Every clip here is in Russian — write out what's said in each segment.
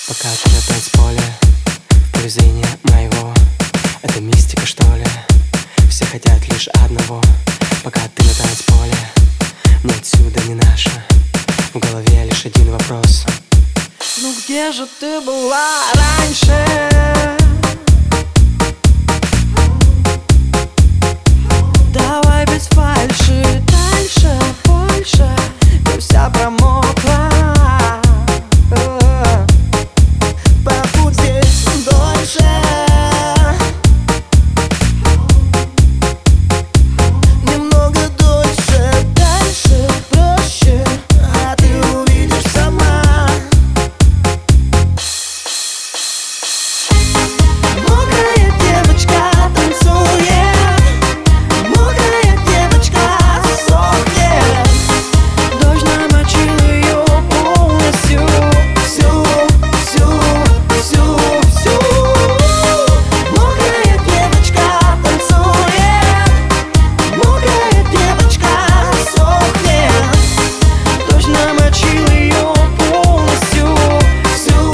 Пока ты на танцполе, в поле зрения моего. Это мистика, что ли? Все хотят лишь одного. Пока ты на танцполе, мне отсюда не наша. В голове лишь один вопрос: ну где же ты была раньше? Давай без фальши, дальше, больше. Ты вся промокла. Побудь здесь дольше. Немного дольше, дальше, проще. А ты увидишь сама. Мокрая девочка танцует. Мокрая девочка сохнет. Дождь намочил ее полностью. Всю. Мокрая девочка танцует. Мокрая девочка сохнет. Дождь намочил ее полностью. Всю.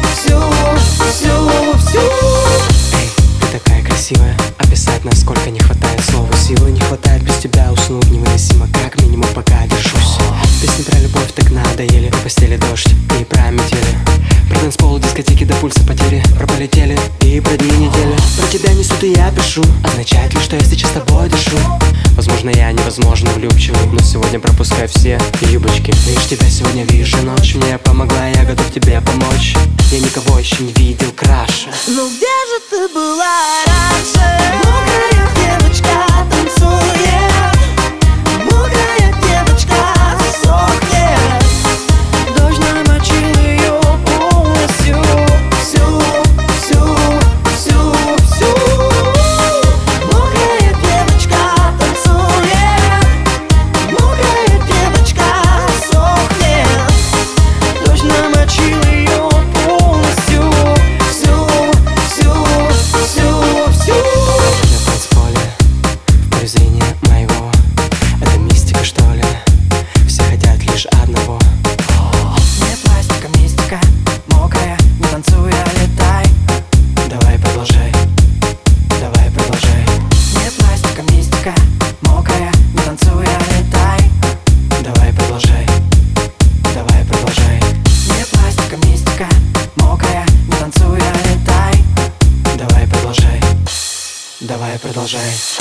эй, ты такая красивая. Описать, насколько не хватает слова. Силы не хватает, без тебя уснуть невыносимо. Как минимум пока держусь. Песни про любовь так надоели. В постели дождь и про метели. Про танцпол, дискотеки до пульса потери. Про полетели и про дни недели. Про тебя несут и я пишу. Означает ли, что я сейчас с тобой дышу? Возможно, я невозможно влюбчивый, но сегодня пропускай все юбочки. Лишь тебя сегодня вижу ночь. Мне помогла, я готов тебе помочь. Я никого еще не видел краше. Ну где же ты была раньше? Мокрая девочка танцует. Мокрая девочка сохнет. Дождь намочил ее полностью. Всю. Мокрая девочка танцует. Мокрая девочка сохнет. Дождь намочил ее полностью. Всю. На танцполе, в поле зрения моего. Это мистика, что ли? Все хотят лишь одного. Не пластика, мистика. Мокрая, не танцуй, а летай. Давай продолжай. Не пластика, мистика. Мокрая, не танцуй, а летай. Давай продолжай. Не пластика, мистика. Мокрая, не танцуй, а летай. Давай продолжай.